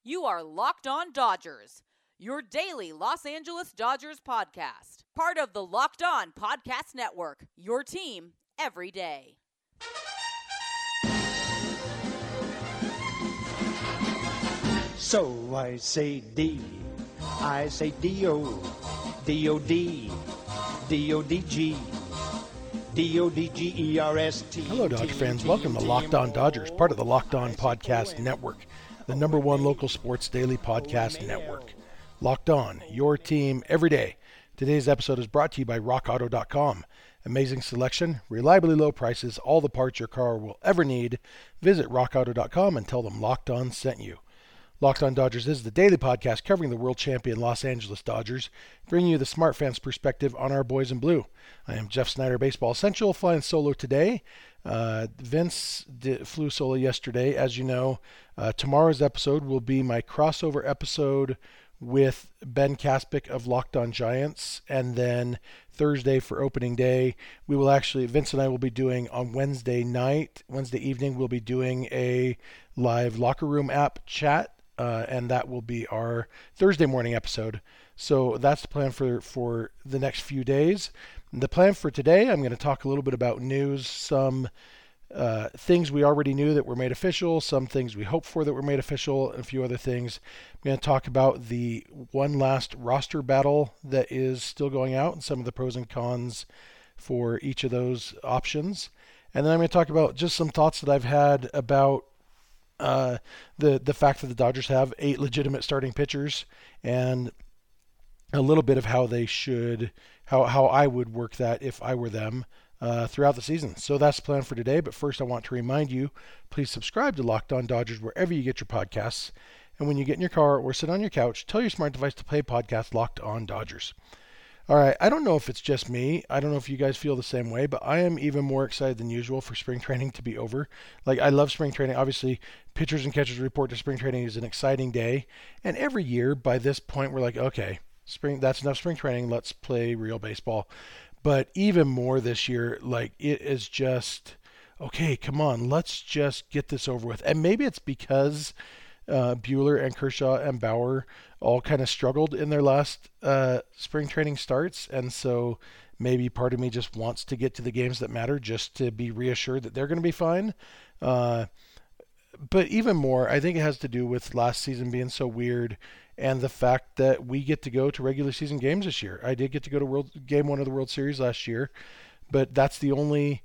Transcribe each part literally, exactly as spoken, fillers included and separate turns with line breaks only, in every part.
You are Locked On Dodgers, your daily Los Angeles Dodgers podcast. Part of the Locked On Podcast Network, your team every day.
So I say D, I say D-O, D-O-D, D-O-D-G, D O D G E R S T.
Hello, Dodger fans. Welcome to Locked On Dodgers, part of the Locked On Podcast Network, the number one local sports daily podcast network. Locked On, your team every day. Today's episode is brought to you by rock auto dot com. Amazing selection, reliably low prices, all the parts your car will ever need. Visit rock auto dot com and tell them Locked On sent you. Locked On Dodgers is the daily podcast covering the world champion Los Angeles Dodgers, bringing you the smart fans' perspective on our boys in blue. I am Jeff Snyder, Baseball Essential, flying solo today. Uh, Vince did, flew solo yesterday. As you know, uh, tomorrow's episode will be my crossover episode with Ben Kaspick of Locked On Giants, and then Thursday for opening day, we will actually, Vince and I will be doing on Wednesday night, Wednesday evening, we'll be doing a live locker room app chat. Uh, and that will be our Thursday morning episode. So that's the plan for, for the next few days. The plan for today, I'm going to talk a little bit about news, some uh, things we already knew that were made official, some things we hoped for that were made official, and a few other things. I'm going to talk about the one last roster battle that is still going out and some of the pros and cons for each of those options. And then I'm going to talk about just some thoughts that I've had about Uh, the the fact that the Dodgers have eight legitimate starting pitchers, and a little bit of how they should, how how I would work that if I were them uh, throughout the season. So that's the plan for today. But first, I want to remind you, please subscribe to Locked On Dodgers wherever you get your podcasts. And when you get in your car or sit on your couch, tell your smart device to play podcast Locked On Dodgers. All right, I don't know if it's just me. I don't know if you guys feel the same way, but I am even more excited than usual for spring training to be over. Like, I love spring training. Obviously, pitchers and catchers report to spring training is an exciting day. And every year, by this point, we're like, okay, spring, that's enough spring training. Let's play real baseball. But even more this year, like, it is just, okay, come on, let's just get this over with. And maybe it's because Uh, Buehler and Kershaw and Bauer all kind of struggled in their last uh, spring training starts, and so maybe part of me just wants to get to the games that matter just to be reassured that they're going to be fine. Uh, but even more, I think it has to do with last season being so weird and the fact that we get to go to regular season games this year. I did get to go to World Game One of the World Series last year, but that's the only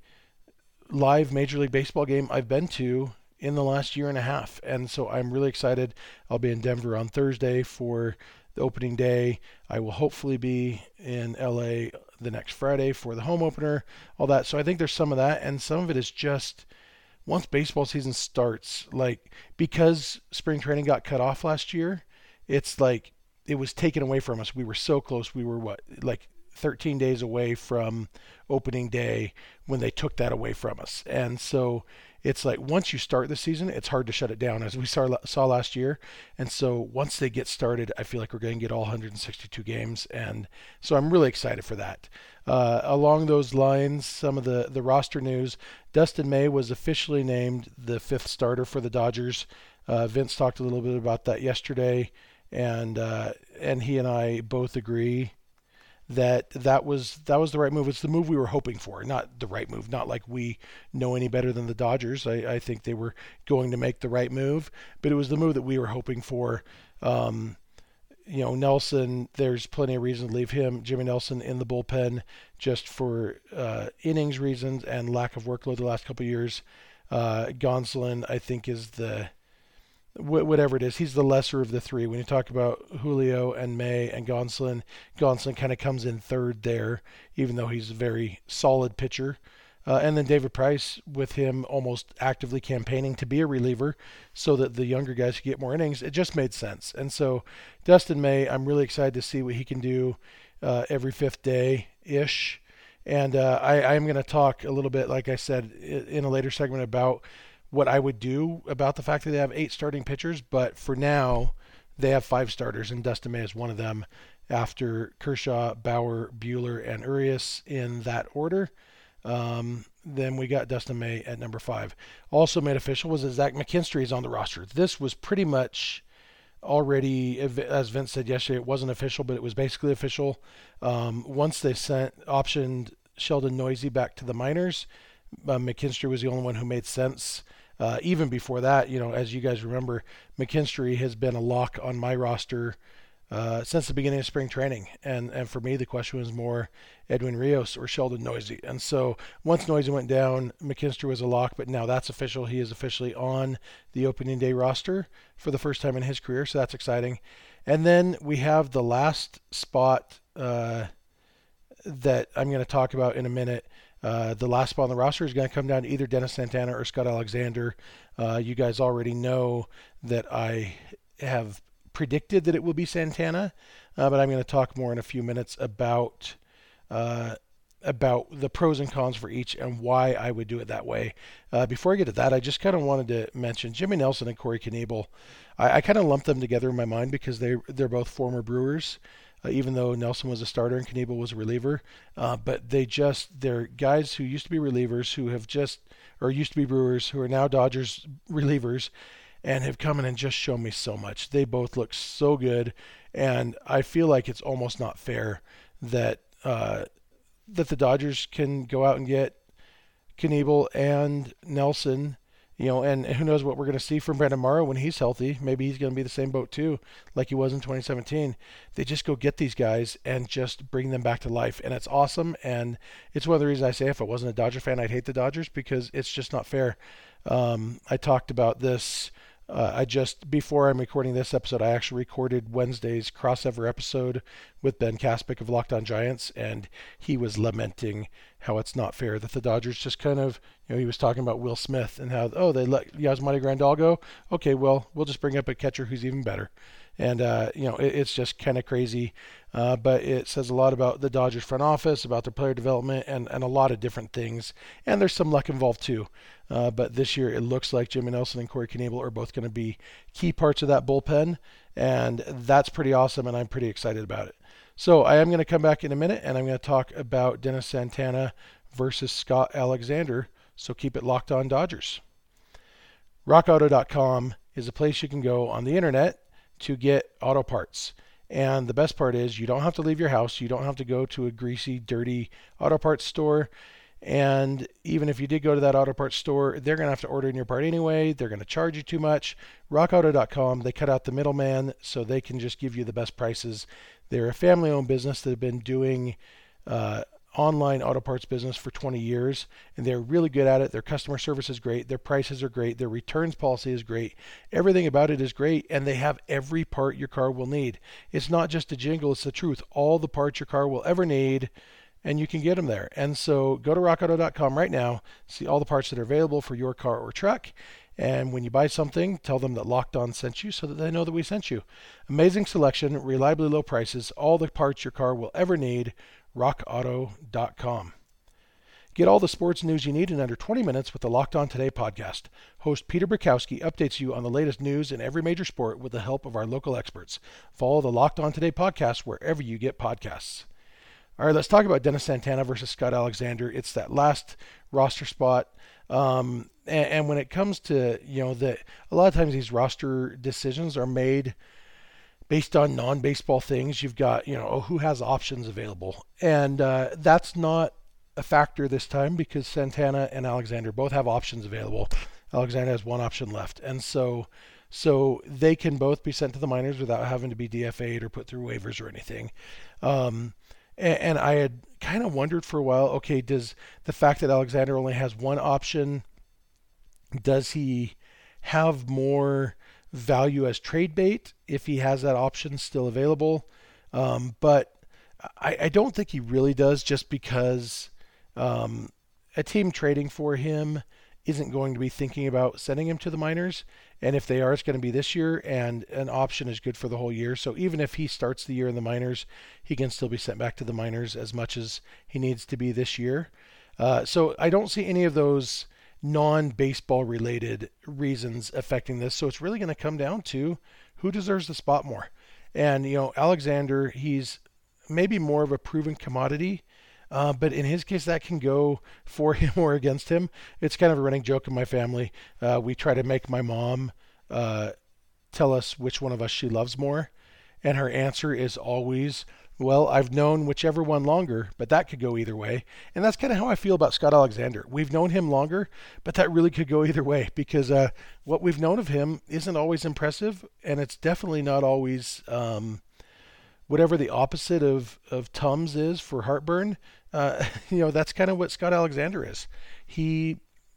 live Major League Baseball game I've been to in the last year and a half. And so I'm really excited. I'll be in Denver on Thursday for the opening day. I will hopefully be in L A the next Friday for the home opener, all that. So I think there's some of that. And some of it is just once baseball season starts, like because spring training got cut off last year, it's like it was taken away from us. We were so close. We were what, like thirteen days away from opening day when they took that away from us. And so it's like once you start the season, it's hard to shut it down, as we saw, saw last year. And so once they get started, I feel like we're going to get all one hundred sixty-two games. And so I'm really excited for that. Uh, along those lines, some of the, the roster news, Dustin May was officially named the fifth starter for the Dodgers. Uh, Vince talked a little bit about that yesterday, and uh, and he and I both agree that that was that was the right move. It's the move we were hoping for, not the right move. Not like we know any better than the Dodgers. I, I think they were going to make the right move, but it was the move that we were hoping for. Um, you know, Nelson, there's plenty of reason to leave him, Jimmy Nelson, in the bullpen just for uh, innings reasons and lack of workload the last couple of years. Uh, Gonsolin, I think, is the whatever it is, he's the lesser of the three. When you talk about Julio and May and Gonsolin, Gonsolin kind of comes in third there, even though he's a very solid pitcher. Uh, and then David Price, with him almost actively campaigning to be a reliever so that the younger guys could get more innings. It just made sense. And so Dustin May, I'm really excited to see what he can do uh, every fifth day-ish. And uh, I, I'm going to talk a little bit, like I said, in a later segment about what I would do about the fact that they have eight starting pitchers, but for now, they have five starters, and Dustin May is one of them after Kershaw, Bauer, Buehler, and Urias in that order. Um, then we got Dustin May at number five. Also made official was that Zach McKinstry is on the roster. This was pretty much already, as Vince said yesterday, it wasn't official, but it was basically official. Um, once they sent optioned Sheldon Neuse back to the minors, uh, McKinstry was the only one who made sense. Uh, even before that, you know, as you guys remember, McKinstry has been a lock on my roster uh, since the beginning of spring training. And and for me, the question was more Edwin Rios or Sheldon Neuse. And so once Neuse went down, McKinstry was a lock, but now that's official. He is officially on the opening day roster for the first time in his career, so that's exciting. And then we have the last spot uh, that I'm going to talk about in a minute. Uh, the last spot on the roster is going to come down to either Dennis Santana or Scott Alexander. Uh, you guys already know that I have predicted that it will be Santana, uh, but I'm going to talk more in a few minutes about uh, about the pros and cons for each and why I would do it that way. Uh, before I get to that, I just kind of wanted to mention Jimmy Nelson and Corey Knebel. I, I kind of lumped them together in my mind because they they're both former Brewers. Uh, even though Nelson was a starter and Knebel was a reliever. Uh, but they just, they're guys who used to be relievers who have just, or used to be Brewers who are now Dodgers relievers and have come in and just shown me so much. They both look so good. And I feel like it's almost not fair that, uh, that the Dodgers can go out and get Knebel and Nelson. You know, and who knows what we're going to see from Brandon Morrow when he's healthy. Maybe he's going to be the same boat too, like he was in twenty seventeen. They just go get these guys and just bring them back to life. And it's awesome. And it's one of the reasons I say if I wasn't a Dodger fan, I'd hate the Dodgers because it's just not fair. Um, I talked about this. Uh, I just, before I'm recording this episode, I actually recorded Wednesday's crossover episode with Ben Kaspick of Locked On Giants, and he was lamenting how it's not fair that the Dodgers just kind of, you know, he was talking about Will Smith and how, oh, they let Yasmani Grandal go. Okay, well, we'll just bring up a catcher who's even better. And, uh, you know, it, it's just kind of crazy. Uh, but it says a lot about the Dodgers front office, about their player development, and, and a lot of different things. And there's some luck involved too. Uh, but this year it looks like Jimmy Nelson and Corey Knebel are both going to be key parts of that bullpen. And that's pretty awesome, and I'm pretty excited about it. So I am going to come back in a minute, and I'm going to talk about Dennis Santana versus Scott Alexander. So keep it locked on Dodgers. rock auto dot com is a place you can go on the internet to get auto parts. And the best part is you don't have to leave your house. You don't have to go to a greasy, dirty auto parts store. And even if you did go to that auto parts store, they're going to have to order in your part anyway. They're going to charge you too much. rock auto dot com, they cut out the middleman so they can just give you the best prices. They're a family-owned business that have been doing uh, online auto parts business for twenty years, and they're really good at it. Their customer service is great. Their prices are great. Their returns policy is great. Everything about it is great, and they have every part your car will need. It's not just a jingle. It's the truth. All the parts your car will ever need, and you can get them there. And so go to rock auto dot com right now, see all the parts that are available for your car or truck. And when you buy something, tell them that Locked On sent you so that they know that we sent you. Amazing selection, reliably low prices, all the parts your car will ever need. rock auto dot com. Get all the sports news you need in under twenty minutes with the Locked On Today podcast. Host Peter Bukowski updates you on the latest news in every major sport with the help of our local experts. Follow the Locked On Today podcast wherever you get podcasts. All right, let's talk about Dennis Santana versus Scott Alexander. It's that last roster spot. Um, and, and when it comes to, you know, the, a lot of times these roster decisions are made based on non-baseball things. You've got, you know, oh, who has options available? And uh, that's not a factor this time because Santana and Alexander both have options available. Alexander has one option left. And so so they can both be sent to the minors without having to be D F A'd or put through waivers or anything. Um, and, and I had kind of wondered for a while, okay, does the fact that Alexander only has one option, does he have more value as trade bait if he has that option still available? Um, but I, I don't think he really does, just because um, a team trading for him isn't going to be thinking about sending him to the minors. And if they are, it's going to be this year, and an option is good for the whole year. So even if he starts the year in the minors, he can still be sent back to the minors as much as he needs to be this year. Uh, so I don't see any of those non-baseball related reasons affecting this. So it's really going to come down to who deserves the spot more. And, you know, Alexander, he's maybe more of a proven commodity, uh, but in his case, that can go for him or against him. It's kind of a running joke in my family. Uh, we try to make my mom uh, tell us which one of us she loves more. And her answer is always, well, I've known whichever one longer, but that could go either way. And that's kind of how I feel about Scott Alexander. We've known him longer, but that really could go either way because uh, what we've known of him isn't always impressive, and it's definitely not always um, whatever the opposite of, of Tums is for heartburn. Uh, you know, that's kind of what Scott Alexander is. He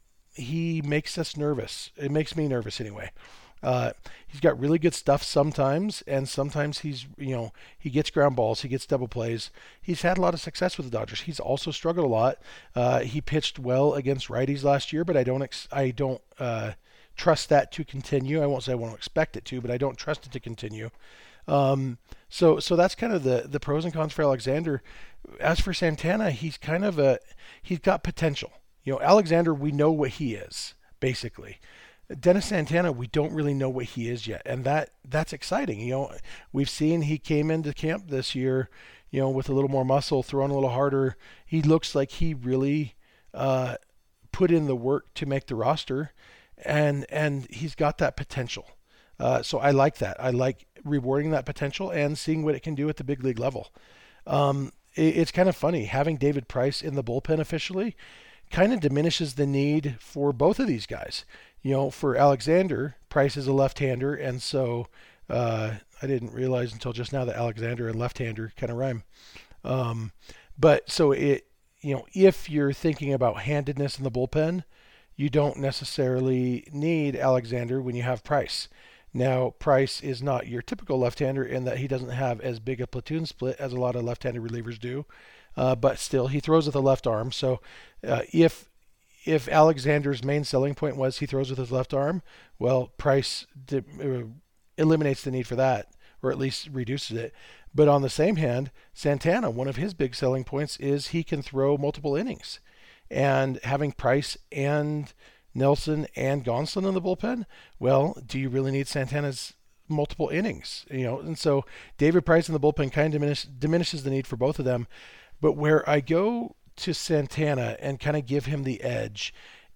he makes us nervous. It makes me nervous anyway. Uh, he's got really good stuff sometimes, and sometimes he's, you know, he gets ground balls, he gets double plays. He's had a lot of success with the Dodgers. He's also struggled a lot. Uh, he pitched well against righties last year, but I don't, ex- I don't uh, trust that to continue. I won't say I won't expect it to, but I don't trust it to continue. Um, so, so that's kind of the, the pros and cons for Alexander. As for Santana, he's kind of a, he's got potential. You know, Alexander, we know what he is, basically. Dennis Santana, we don't really know what he is yet, and that that's exciting. You know, we've seen he came into camp this year, you know, with a little more muscle, throwing a little harder. He looks like he really uh, put in the work to make the roster, and and he's got that potential. Uh, so I like that. I like rewarding that potential and seeing what it can do at the big league level. Um, it, it's kind of funny having David Price in the bullpen officially. Kind of diminishes the need for both of these guys. You know, for Alexander, Price is a left-hander, and so uh, I didn't realize until just now that Alexander and left-hander kind of rhyme. Um, but so it, you know, if you're thinking about handedness in the bullpen, you don't necessarily need Alexander when you have Price. Now, Price is not your typical left-hander in that he doesn't have as big a platoon split as a lot of left-handed relievers do. Uh, but still, he throws with the left arm. So uh, if if Alexander's main selling point was he throws with his left arm, well, Price di- uh, eliminates the need for that, or at least reduces it. But on the same hand, Santana, one of his big selling points is he can throw multiple innings. And having Price and Nelson and Gonsolin in the bullpen, well, do you really need Santana's multiple innings? You know, and so David Price in the bullpen kind of diminish, diminishes the need for both of them. But where I go to Santana and kind of give him the edge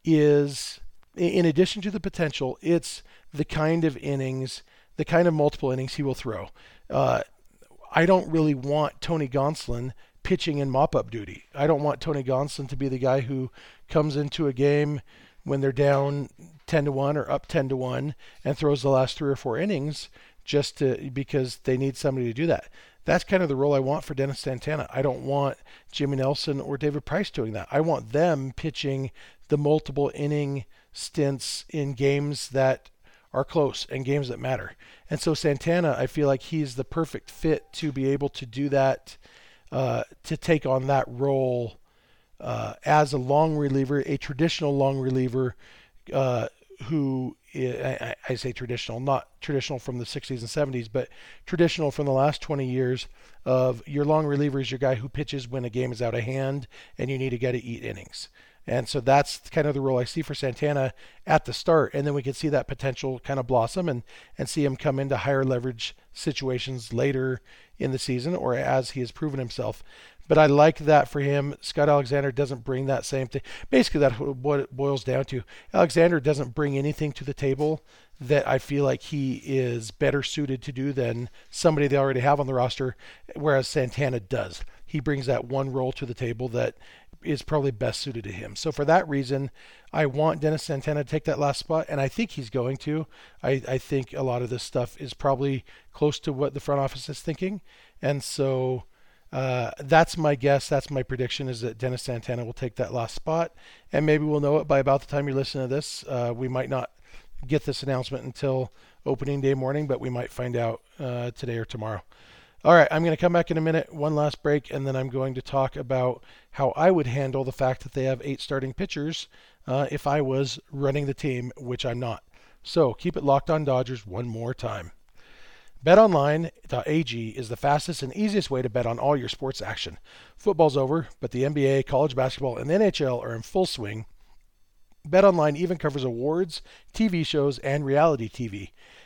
is, in addition to the potential, it's the kind of innings, the kind of multiple innings he will throw. Uh, I don't really want Tony Gonsolin pitching in mop-up duty. I don't want Tony Gonsolin to be the guy who comes into a game when they're down ten to one or up ten to one and throws the last three or four innings just to, because they need somebody to do that. That's kind of the role I want for Dennis Santana. I don't want Jimmy Nelson or David Price doing that. I want them pitching the multiple inning stints in games that are close and games that matter. And so Santana, I feel like he's the perfect fit to be able to do that, uh, to take on that role uh, as a long reliever, a traditional long reliever uh, who, I, I say traditional, not traditional from the sixties and seventies, but traditional from the last twenty years of your long reliever is your guy who pitches when a game is out of hand and you need a guy to eat innings. And so that's kind of the role I see for Santana at the start. And then we can see that potential kind of blossom and, and see him come into higher leverage situations later in the season or as he has proven himself. But I like that for him. Scott Alexander doesn't bring that same thing. Basically, that's what it boils down to. Alexander doesn't bring anything to the table that I feel like he is better suited to do than somebody they already have on the roster, whereas Santana does. He brings that one role to the table that is probably best suited to him. So for that reason, I want Dennis Santana to take that last spot, and I think he's going to. I, I think a lot of this stuff is probably close to what the front office is thinking. And so uh, that's my guess. That's my prediction, is that Dennis Santana will take that last spot. And maybe we'll know it by about the time you listen to this. Uh, we might not get this announcement until opening day morning, but we might find out uh, today or tomorrow. All right, I'm going to come back in a minute, one last break, and then I'm going to talk about how I would handle the fact that they have eight starting pitchers uh, if I was running the team, which I'm not. So keep it locked on Dodgers one more time. bet online dot a g is the fastest and easiest way to bet on all your sports action. Football's over, but the N B A, college basketball, and the N H L are in full swing. BetOnline even covers awards, T V shows, and reality T V.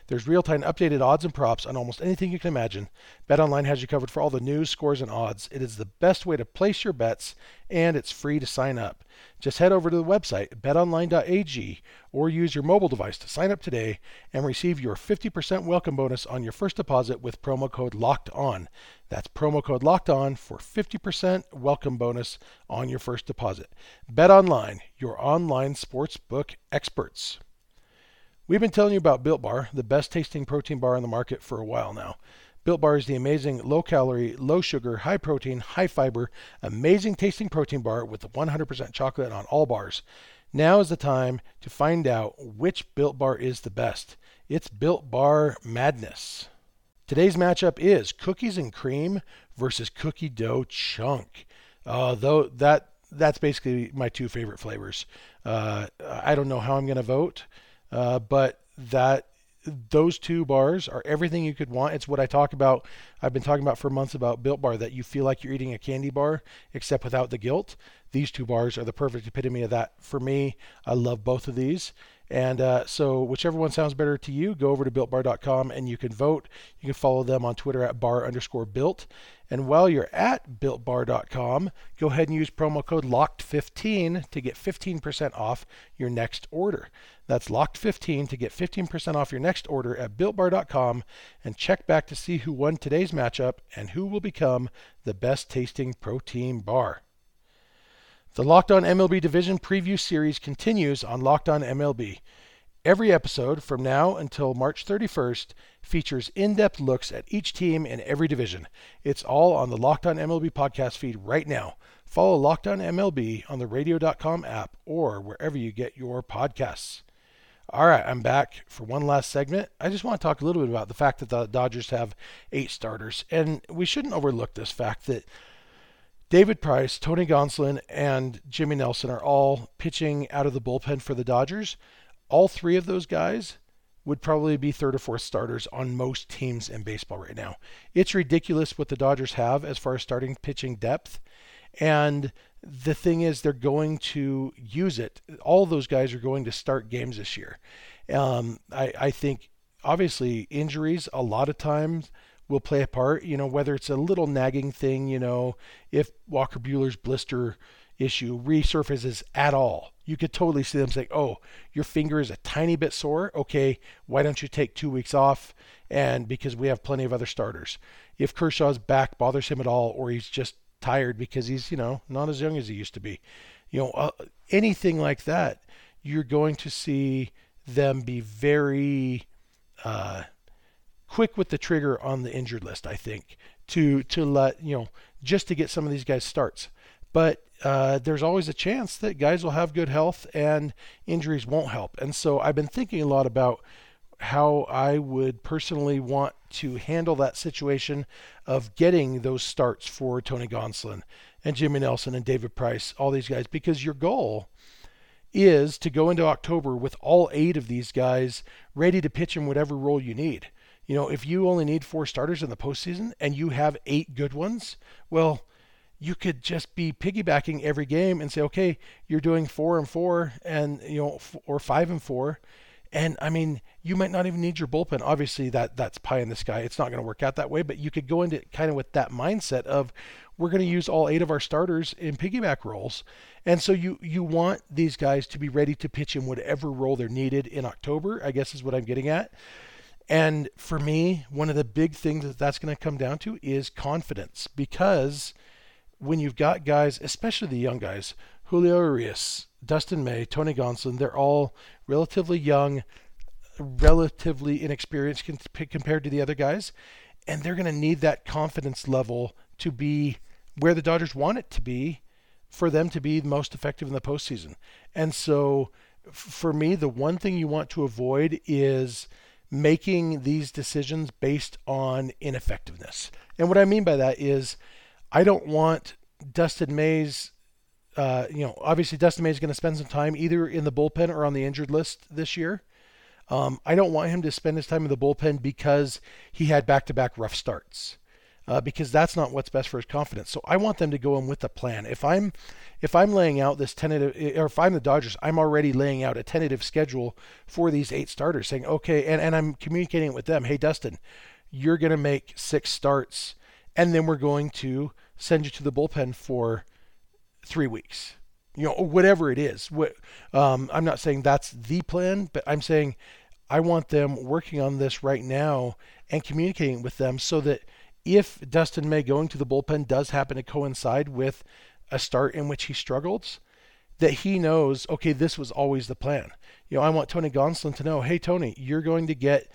There's real-time updated odds and props on almost anything you can imagine. BetOnline has you covered for all the news, scores, and odds. It is the best way to place your bets, and it's free to sign up. Just head over to the website, bet online dot a g, or use your mobile device to sign up today and receive your fifty percent welcome bonus on your first deposit with promo code LOCKEDON. That's promo code LOCKEDON for fifty percent welcome bonus on your first deposit. BetOnline, your online sportsbook experts. We've been telling you about Built Bar, the best tasting protein bar on the market for a while now. Built Bar is the amazing low-calorie, low-sugar, high-protein, high-fiber, amazing tasting protein bar with one hundred percent chocolate on all bars. Now is the time to find out which Built Bar is the best. It's Built Bar Madness. Today's matchup is cookies and cream versus cookie dough chunk. Uh, though that that's basically my two favorite flavors. Uh, I don't know how I'm going to vote, uh, but that those two bars are everything you could want. It's what I talk about. I've been talking about for months about Built Bar, that you feel like you're eating a candy bar, except without the guilt. These two bars are the perfect epitome of that for me. I love both of these. And uh, so whichever one sounds better to you, go over to built bar dot com and you can vote. You can follow them on Twitter at bar underscore built. And while you're at built bar dot com, go ahead and use promo code locked fifteen to get fifteen percent off your next order. That's locked fifteen to get fifteen percent off your next order at built bar dot com, and check back to see who won today's matchup and who will become the best tasting protein bar. The Locked On M L B Division Preview Series continues on Locked On M L B. Every episode from now until March thirty-first features in-depth looks at each team in every division. It's all on the Locked On M L B podcast feed right now. Follow Locked On M L B on the radio dot com app or wherever you get your podcasts. All right, I'm back for one last segment. I just want to talk a little bit about the fact that the Dodgers have eight starters. And we shouldn't overlook this fact that David Price, Tony Gonsolin, and Jimmy Nelson are all pitching out of the bullpen for the Dodgers. All three of those guys would probably be third or fourth starters on most teams in baseball right now. It's ridiculous what the Dodgers have as far as starting pitching depth. And the thing is, they're going to use it. All those guys are going to start games this year. Um, I, I think, obviously, injuries a lot of times will play a part, you know, whether it's a little nagging thing, you know, if Walker Buehler's blister issue resurfaces at all, you could totally see them saying, oh, your finger is a tiny bit sore. Okay, why don't you take two weeks off? And because we have plenty of other starters. If Kershaw's back bothers him at all, or he's just tired because he's, you know, not as young as he used to be, you know, uh, anything like that, you're going to see them be very, uh, quick with the trigger on the injured list, I think, to to let, you know, just to get some of these guys starts. But uh, there's always a chance that guys will have good health and injuries won't help. And so I've been thinking a lot about how I would personally want to handle that situation of getting those starts for Tony Gonsolin and Jimmy Nelson and David Price, all these guys, because your goal is to go into October with all eight of these guys ready to pitch in whatever role you need. You know, if you only need four starters in the postseason and you have eight good ones, well, you could just be piggybacking every game and say, okay, you're doing four and four and, you know, or five and four. And I mean, you might not even need your bullpen. Obviously that that's pie in the sky. It's not going to work out that way, but you could go into it kind of with that mindset of, we're going to use all eight of our starters in piggyback roles. And so you, you want these guys to be ready to pitch in whatever role they're needed in October, I guess is what I'm getting at. And for me, one of the big things that that's going to come down to is confidence, because when you've got guys, especially the young guys, Julio Urias, Dustin May, Tony Gonsolin, they're all relatively young, relatively inexperienced compared to the other guys, and they're going to need that confidence level to be where the Dodgers want it to be for them to be most effective in the postseason. And so for me, the one thing you want to avoid is making these decisions based on ineffectiveness. And what I mean by that is, I don't want Dustin May's, uh, you know, obviously Dustin May is going to spend some time either in the bullpen or on the injured list this year. Um, I don't want him to spend his time in the bullpen because he had back-to-back rough starts. uh, because that's not what's best for his confidence. So I want them to go in with a plan. If I'm if I'm laying out this tentative, or if I'm the Dodgers, I'm already laying out a tentative schedule for these eight starters, saying, okay, and, and I'm communicating it with them. Hey, Dustin, you're going to make six starts, and then we're going to send you to the bullpen for three weeks. You know, or whatever it is. What, um, I'm not saying that's the plan, but I'm saying I want them working on this right now and communicating with them so that if Dustin May going to the bullpen does happen to coincide with a start in which he struggles, that he knows, okay, this was always the plan. You know, I want Tony Gonsolin to know, hey, Tony, you're going to get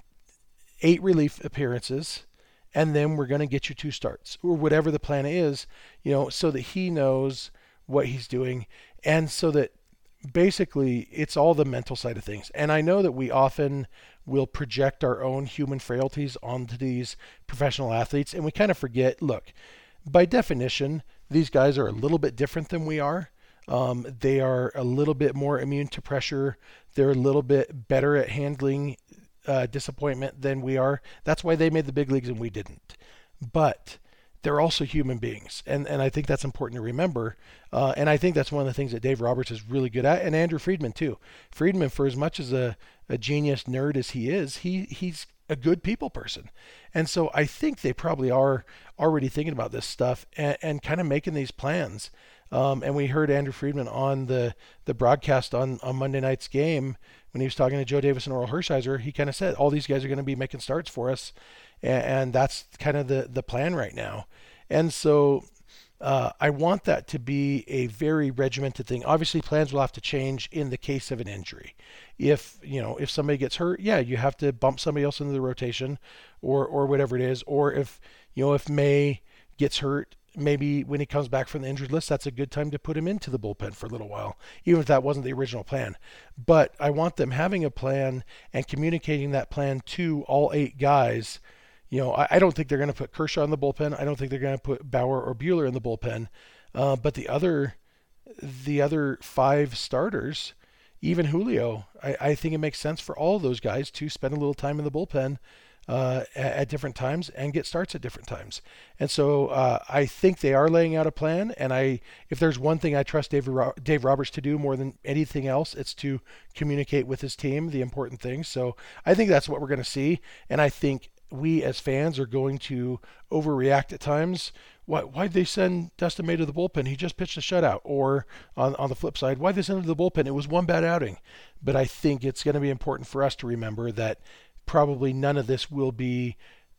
eight relief appearances, and then we're going to get you two starts, or whatever the plan is, you know, so that he knows what he's doing, and so that basically it's all the mental side of things. And I know that we often will project our own human frailties onto these professional athletes, and we kind of forget, look, by definition, these guys are a little bit different than we are. Um, they are a little bit more immune to pressure. They're a little bit better at handling uh, disappointment than we are. That's why they made the big leagues and we didn't. But they're also human beings. And, and I think that's important to remember. Uh, and I think that's one of the things that Dave Roberts is really good at, and Andrew Friedman too. Friedman, for as much as a, a genius nerd as he is, he he's a good people person. And so I think they probably are already thinking about this stuff and, and kind of making these plans. Um, and we heard Andrew Friedman on the, the broadcast on, on Monday night's game when he was talking to Joe Davis and Oral Hershiser. He kind of said, all these guys are going to be making starts for us. And, and that's kind of the, the plan right now. And so uh, I want that to be a very regimented thing. Obviously, plans will have to change in the case of an injury. If, you know, if somebody gets hurt, yeah, you have to bump somebody else into the rotation or, or whatever it is. Or if, you know, if May gets hurt, maybe when he comes back from the injured list, that's a good time to put him into the bullpen for a little while, even if that wasn't the original plan. But I want them having a plan and communicating that plan to all eight guys. You know, I, I don't think they're going to put Kershaw in the bullpen. I don't think they're going to put Bauer or Buehler in the bullpen. Uh, but the other, the other five starters, even Julio, I, I think it makes sense for all of those guys to spend a little time in the bullpen Uh, at, at different times and get starts at different times. And so uh, I think they are laying out a plan. And I, if there's one thing I trust Dave, Ro- Dave Roberts to do more than anything else, it's to communicate with his team the important things. So I think that's what we're going to see. And I think we as fans are going to overreact at times. Why, why'd they send Dustin May to the bullpen? He just pitched a shutout. Or on, on the flip side, why'd they send him to the bullpen? It was one bad outing. But I think it's going to be important for us to remember that probably none of this will be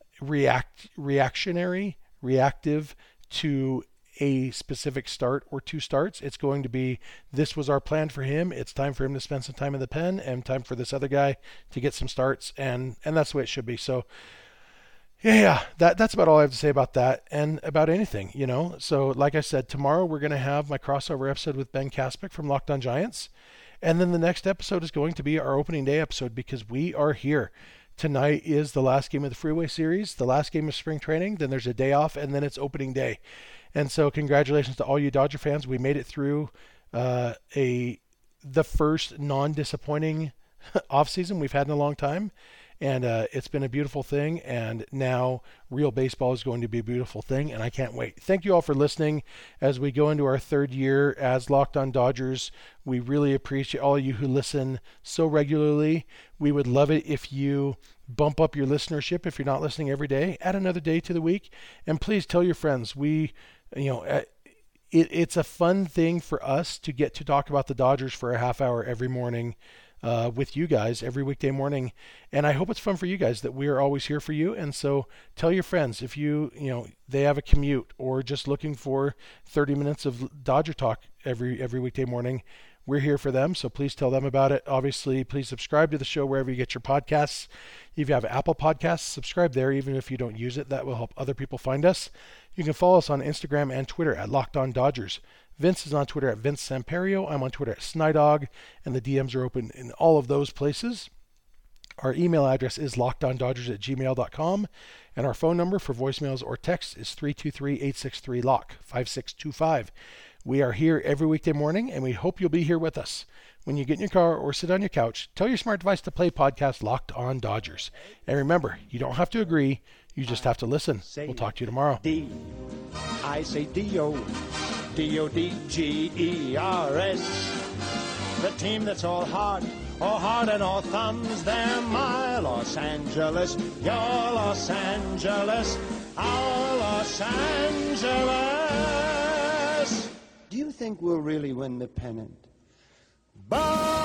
react reactionary, reactive to a specific start or two starts. It's going to be, this was our plan for him. It's time for him to spend some time in the pen and time for this other guy to get some starts. And, and that's the way it should be. So yeah, that, that's about all I have to say about that and about anything, you know? So like I said, tomorrow we're going to have my crossover episode with Ben Kaspick from Locked On Giants. And then the next episode is going to be our opening day episode because we are here. Tonight is the last game of the Freeway Series, the last game of spring training. Then there's a day off, and then it's opening day. And so congratulations to all you Dodger fans. We made it through uh, a the first non-disappointing offseason we've had in a long time. And uh, it's been a beautiful thing, and now real baseball is going to be a beautiful thing, and I can't wait. Thank you all for listening as we go into our third year as Locked On Dodgers. We really appreciate all of you who listen so regularly. We would love it if you bump up your listenership if you're not listening every day. Add another day to the week, and please tell your friends. We, you know, it, it's a fun thing for us to get to talk about the Dodgers for a half hour every morning. Uh, with you guys every weekday morning. And I hope it's fun for you guys that we are always here for you. And so tell your friends if you, you know, they have a commute or just looking for thirty minutes of Dodger talk every, every weekday morning, we're here for them. So please tell them about it. Obviously, please subscribe to the show wherever you get your podcasts. If you have Apple Podcasts, subscribe there. Even if you don't use it, that will help other people find us. You can follow us on Instagram and Twitter at Locked On Dodgers. Vince is on Twitter at Vince Samperio. I'm on Twitter at Snydog, and the D Ms are open in all of those places. Our email address is lockedondodgers at gmail dot com, and our phone number for voicemails or texts is three two three, eight six three, L O C K, five six two five. We are here every weekday morning, and we hope you'll be here with us. When you get in your car or sit on your couch, tell your smart device to play podcast Locked On Dodgers. And remember, you don't have to agree, you just have to listen. We'll talk to you tomorrow.
D. I say D-O. D O D G E R S. The team that's all heart, all heart and all thumbs. They're my Los Angeles, your Los Angeles, our Los Angeles. Do you think we'll really win the pennant? Bye!